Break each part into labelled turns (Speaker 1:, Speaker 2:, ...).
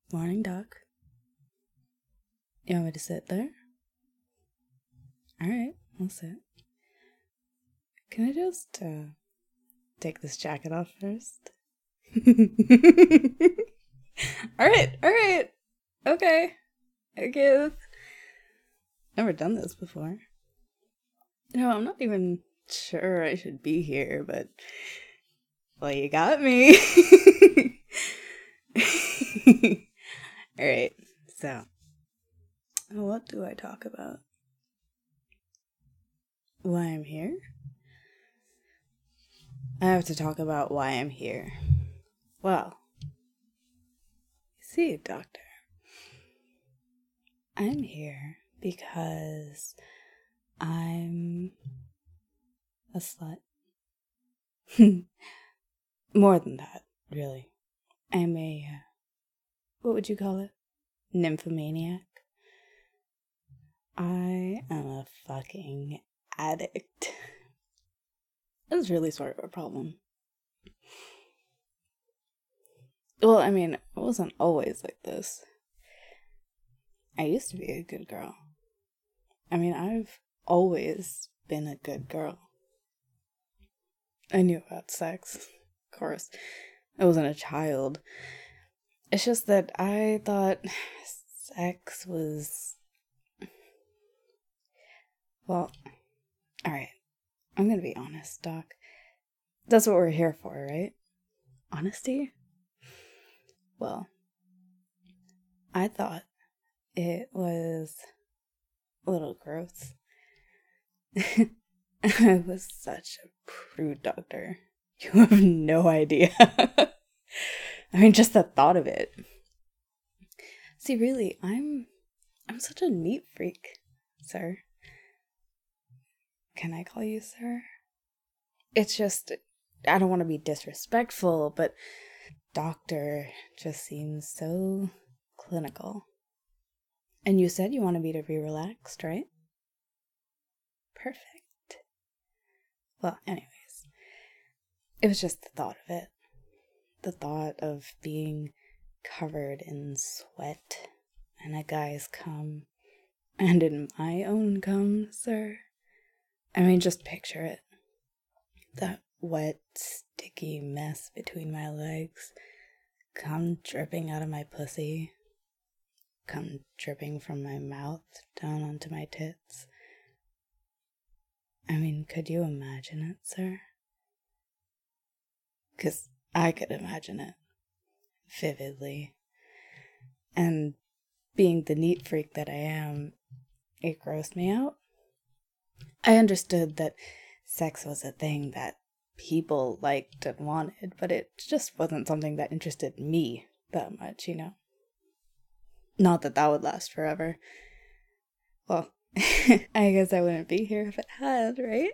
Speaker 1: Morning, Doc. You want me to sit there? Alright, I'll sit. Can I just, take this jacket off first? Alright. Okay. I guess. Never done this before. I'm not even sure I should be here, but... Well, you got me. Alright, so... What do I talk about? Why I'm here? I have to talk about why I'm here. Well, you see, Doctor, I'm here because I'm a slut. More than that, really. I'm a, what would you call it? Nymphomaniac. I am a fucking addict. That's really sort of a problem. Well, I mean, I wasn't always like this. I used to be a good girl. I mean, I've always been a good girl. I knew about sex, of course. I wasn't a child. It's just that I thought sex was... Well, alright. I'm gonna be honest, Doc. That's what we're here for, right? Honesty? Well, I thought it was a little gross. I was such a prude, Doctor. You have no idea. I mean, just the thought of it. See, really, I'm such a neat freak, sir. Can I call you sir? It's just, I don't want to be disrespectful, but doctor just seems so clinical. And you said you wanted me to be relaxed, right? Perfect. Well, anyways, it was just the thought of it. The thought of being covered in sweat and a guy's cum, and in my own cum, sir. I mean, just picture it. That wet, sticky mess between my legs, cum dripping out of my pussy, cum dripping from my mouth down onto my tits. I mean, could you imagine it, sir? 'Cause I could imagine it. Vividly. And being the neat freak that I am, it grossed me out. I understood that sex was a thing that people liked and wanted, but it just wasn't something that interested me that much, you know? Not that that would last forever. Well, I guess I wouldn't be here if it had, right?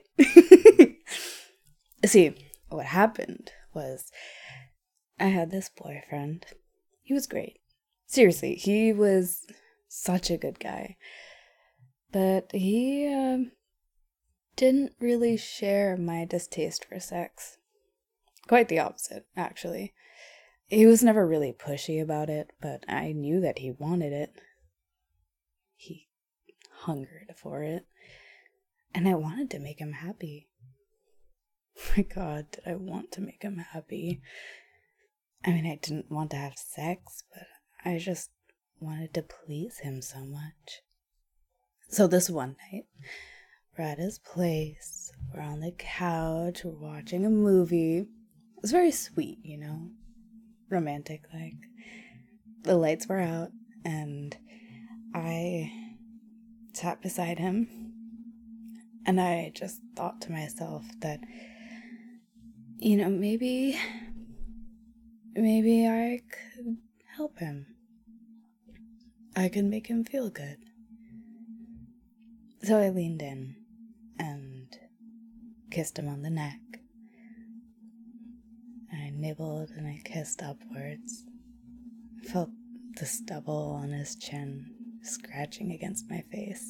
Speaker 1: See, what happened was I had this boyfriend. He was great. Seriously, he was such a good guy. But he didn't really share my distaste for sex. Quite the opposite, actually. He was never really pushy about it, but I knew that he wanted it. He hungered for it. And I wanted to make him happy. My God, did I want to make him happy? I mean, I didn't want to have sex, but I just wanted to please him so much. So this one night, we're at his place, we're on the couch, we're watching a movie. It's very sweet, you know? Romantic, like. The lights were out, and I sat beside him, and I just thought to myself that, you know, maybe I could help him. I could make him feel good. So I leaned in and kissed him on the neck. I nibbled and I kissed upwards. I felt the stubble on his chin scratching against my face.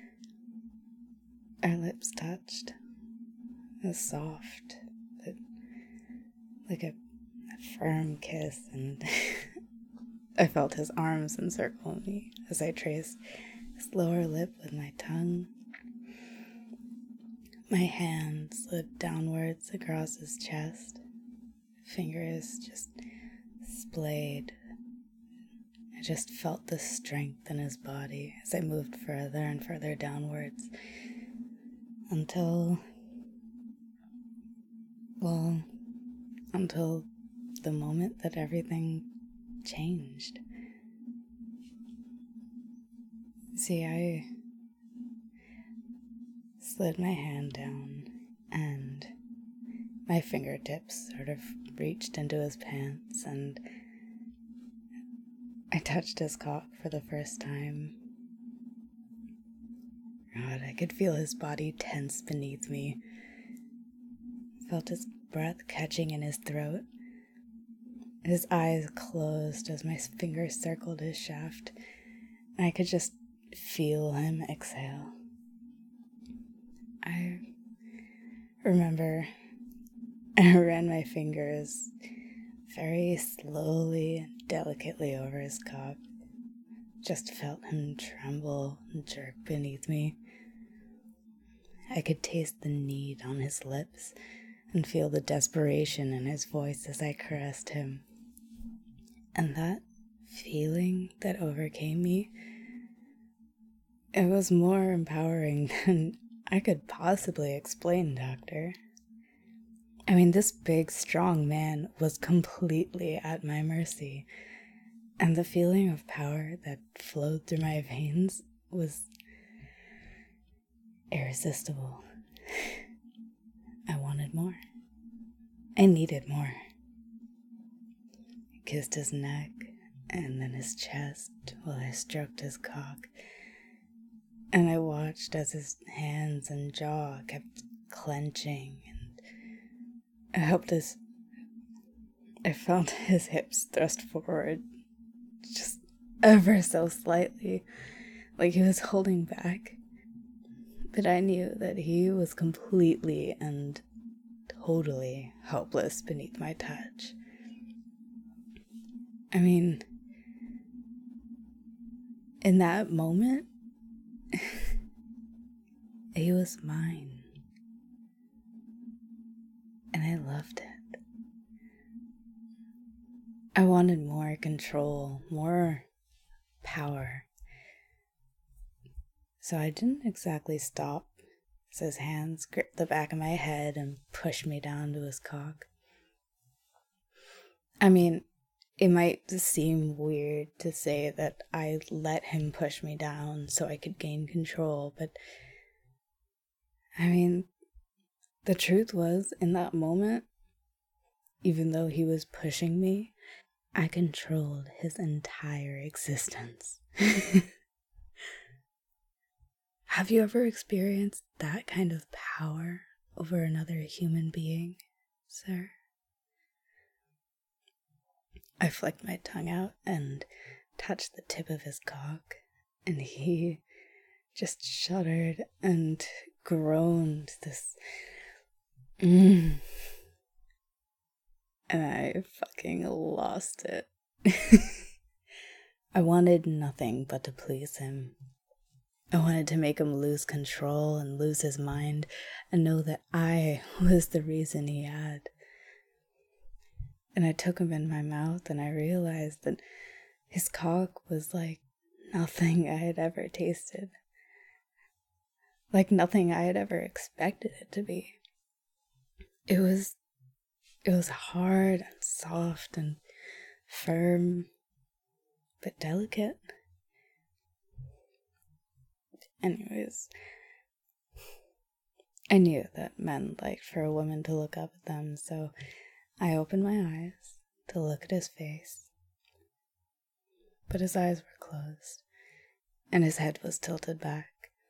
Speaker 1: Our lips touched. It was soft, but like a firm kiss, and I felt his arms encircle me as I traced his lower lip with my tongue. My hand slid downwards across his chest, fingers just splayed. I just felt the strength in his body as I moved further and further downwards until the moment that everything changed. See, I slid my hand down and my fingertips sort of reached into his pants and I touched his cock for the first time. God, I could feel his body tense beneath me. Felt his breath catching in his throat. His eyes closed as my fingers circled his shaft. I could just feel him exhale. I remember I ran my fingers very slowly and delicately over his cock. Just felt him tremble and jerk beneath me. I could taste the need on his lips and feel the desperation in his voice as I caressed him. And that feeling that overcame me, it was more empowering than I could possibly explain, Doctor. I mean, this big, strong man was completely at my mercy, and the feeling of power that flowed through my veins was irresistible. I wanted more. I needed more. I kissed his neck and then his chest while I stroked his cock, and I watched as his hands and jaw kept clenching, and I felt his hips thrust forward just ever so slightly, like he was holding back. But I knew that he was completely and totally helpless beneath my touch. I mean, in that moment, he was mine. And I loved it. I wanted more control, more power. So I didn't exactly stop as his hands gripped the back of my head and pushed me down to his cock. I mean, it might seem weird to say that I let him push me down so I could gain control, but I mean, the truth was, in that moment, even though he was pushing me, I controlled his entire existence. Have you ever experienced that kind of power over another human being, sir? I flicked my tongue out and touched the tip of his cock, and he just shuddered and groaned this and I fucking lost it. I wanted nothing but to please him. I wanted to make him lose control and lose his mind and know that I was the reason he had. And I took him in my mouth and I realized that his cock was like nothing I had ever tasted. Like nothing I had ever expected it to be. It was hard and soft and firm, but delicate. Anyways, I knew that men liked for a woman to look up at them, so I opened my eyes to look at his face. But his eyes were closed, and his head was tilted back.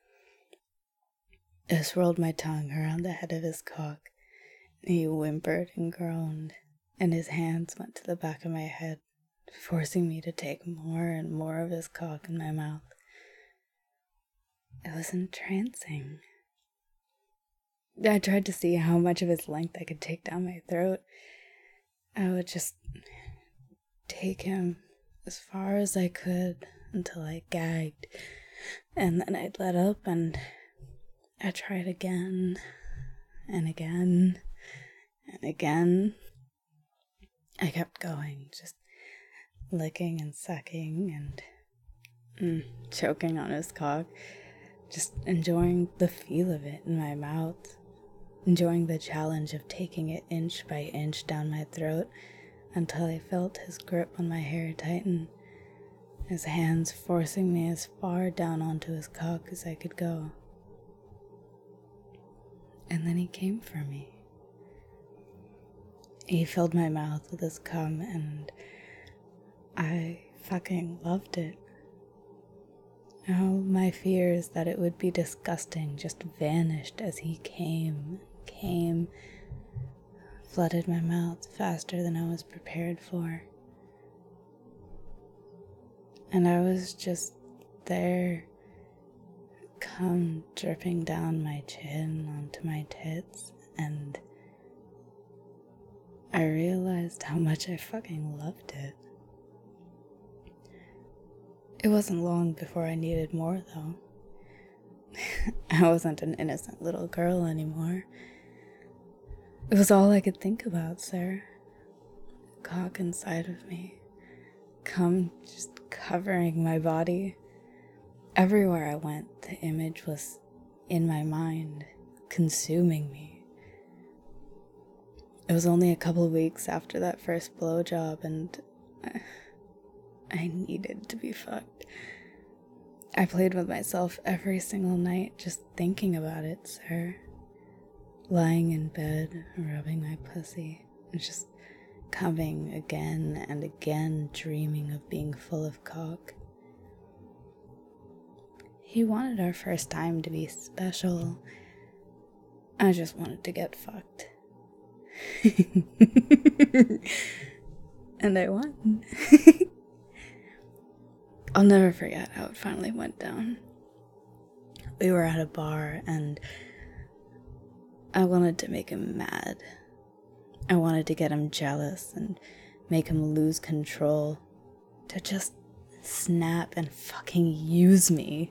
Speaker 1: I swirled my tongue around the head of his cock. He whimpered and groaned, and his hands went to the back of my head, forcing me to take more and more of his cock in my mouth. It was entrancing. I tried to see how much of his length I could take down my throat. I would just take him as far as I could until I gagged, and then I'd let up and I tried again and again and again. I kept going, just licking and sucking and choking on his cock, just enjoying the feel of it in my mouth, enjoying the challenge of taking it inch by inch down my throat until I felt his grip on my hair tighten, his hands forcing me as far down onto his cock as I could go. And then he came for me. He filled my mouth with his cum, and I fucking loved it. All my fears that it would be disgusting just vanished as he came, flooded my mouth faster than I was prepared for. And I was just there, cum dripping down my chin onto my tits, and I realized how much I fucking loved it. It wasn't long before I needed more, though. I wasn't an innocent little girl anymore. It was all I could think about, sir. Cock inside of me. Cum just covering my body. Everywhere I went, the image was in my mind, consuming me. It was only a couple weeks after that first blowjob, and I needed to be fucked. I played with myself every single night, just thinking about it, sir. Lying in bed, rubbing my pussy, and just coming again and again, dreaming of being full of cock. He wanted our first time to be special. I just wanted to get fucked. And I won. I'll never forget how it finally went down. We were at a bar and I wanted to make him mad. I wanted to get him jealous and make him lose control, to just snap and fucking use me.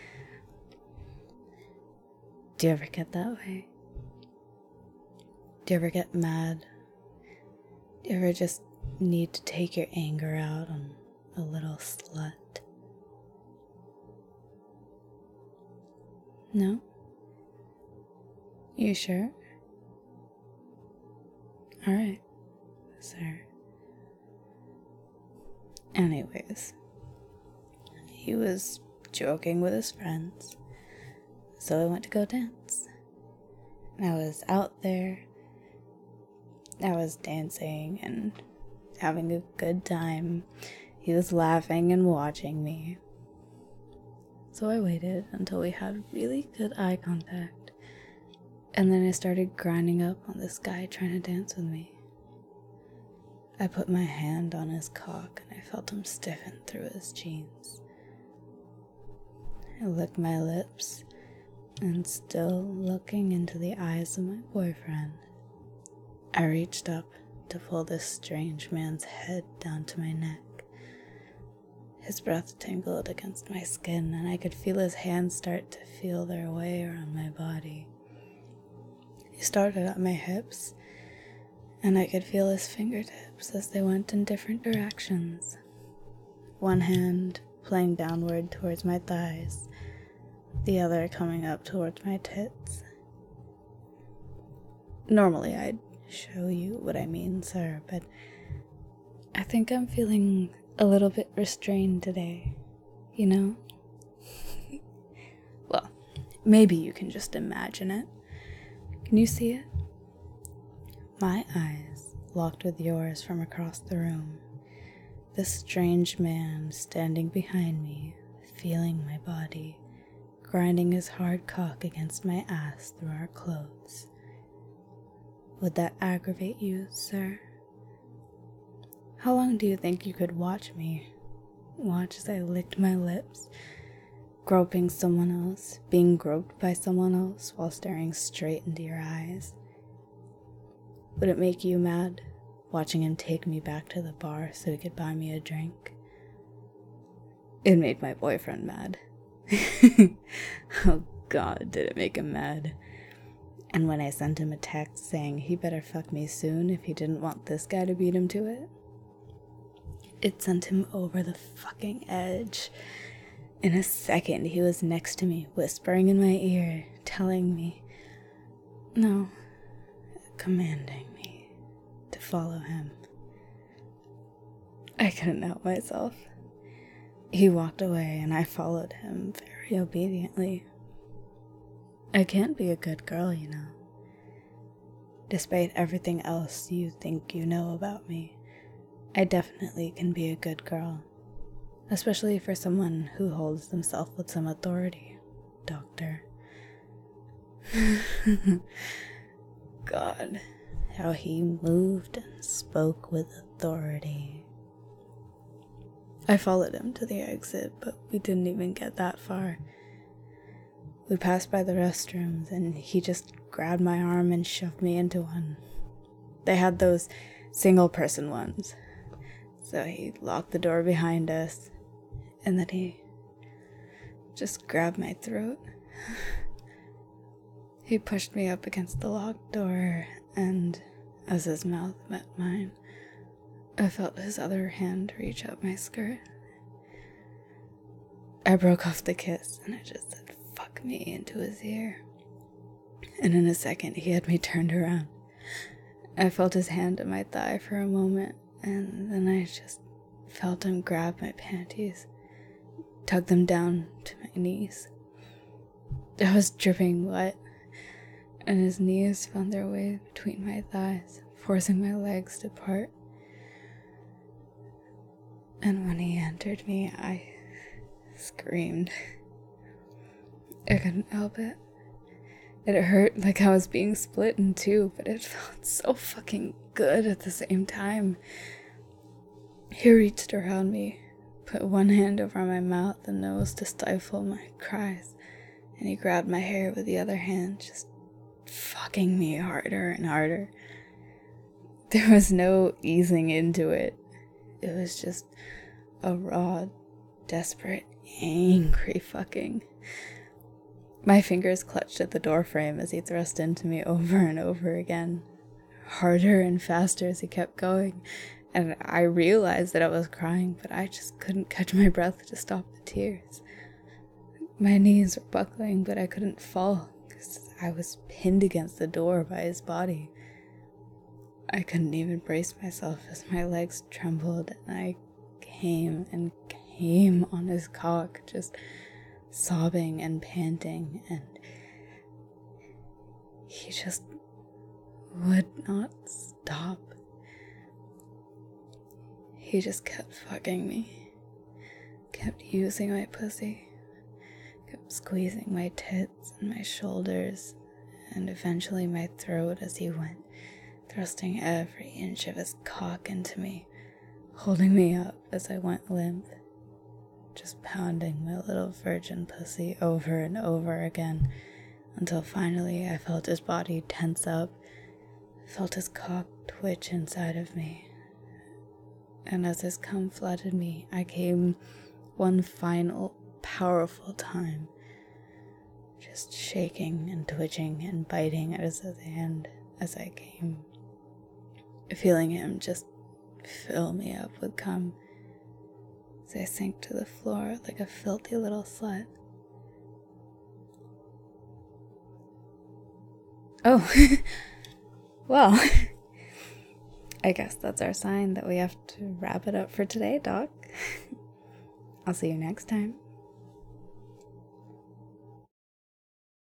Speaker 1: Do you ever get that way? Do you ever get mad? Do you ever just need to take your anger out on a little slut? No? You sure? Alright, sir. Anyways, he was joking with his friends, so I went to go dance. I was out there. I was dancing and having a good time. He was laughing and watching me. So I waited until we had really good eye contact. And then I started grinding up on this guy trying to dance with me. I put my hand on his cock and I felt him stiffen through his jeans. I licked my lips and, still looking into the eyes of my boyfriend, I reached up to pull this strange man's head down to my neck. His breath tingled against my skin, and I could feel his hands start to feel their way around my body. He started at my hips, and I could feel his fingertips as they went in different directions. One hand playing downward towards my thighs, the other coming up towards my tits. Normally I'd show you what I mean, sir, but I think I'm feeling a little bit restrained today, you know? Well, maybe you can just imagine it. Can you see it? My eyes locked with yours from across the room. This strange man standing behind me, feeling my body, grinding his hard cock against my ass through our clothes. Would that aggravate you, sir? How long do you think you could watch me? Watch as I licked my lips, groping someone else, being groped by someone else while staring straight into your eyes? Would it make you mad, watching him take me back to the bar so he could buy me a drink? It made my boyfriend mad. Oh God, did it make him mad. And when I sent him a text saying he better fuck me soon if he didn't want this guy to beat him to it, it sent him over the fucking edge. In a second, he was next to me, whispering in my ear, telling me, no, commanding me to follow him. I couldn't help myself. He walked away and I followed him very obediently. I can't be a good girl, you know. Despite everything else you think you know about me, I definitely can be a good girl. Especially for someone who holds themselves with some authority, Doctor. God, how he moved and spoke with authority. I followed him to the exit, but we didn't even get that far. We passed by the restrooms, and he just grabbed my arm and shoved me into one. They had those single-person ones. So he locked the door behind us, and then he just grabbed my throat. He pushed me up against the locked door, and as his mouth met mine, I felt his other hand reach up my skirt. I broke off the kiss, and I just said, fuck me, into his ear. And in a second, he had me turned around. I felt his hand on my thigh for a moment, and then I just felt him grab my panties, tug them down to my knees. I was dripping wet, and his knees found their way between my thighs, forcing my legs to part. And when he entered me, I screamed. I couldn't help it. It hurt like I was being split in two, but it felt so fucking good at the same time. He reached around me, put one hand over my mouth and nose to stifle my cries, and he grabbed my hair with the other hand, just fucking me harder and harder. There was no easing into it. It was just a raw, desperate, angry fucking. My fingers clutched at the doorframe as he thrust into me over and over again, harder and faster as he kept going, and I realized that I was crying, but I just couldn't catch my breath to stop the tears. My knees were buckling, but I couldn't fall because I was pinned against the door by his body. I couldn't even brace myself as my legs trembled, and I came and came on his cock, just sobbing and panting, and he just would not stop. He just kept fucking me, kept using my pussy, kept squeezing my tits and my shoulders, and eventually my throat as he went, thrusting every inch of his cock into me, holding me up as I went limp, just pounding my little virgin pussy over and over again, until finally I felt his body tense up, felt his cock twitch inside of me. And as his cum flooded me, I came one final, powerful time, just shaking and twitching and biting at his hand as I came, feeling him just fill me up with cum as I sank to the floor like a filthy little slut. Oh, well, I guess that's our sign that we have to wrap it up for today, Doc. I'll see you next time.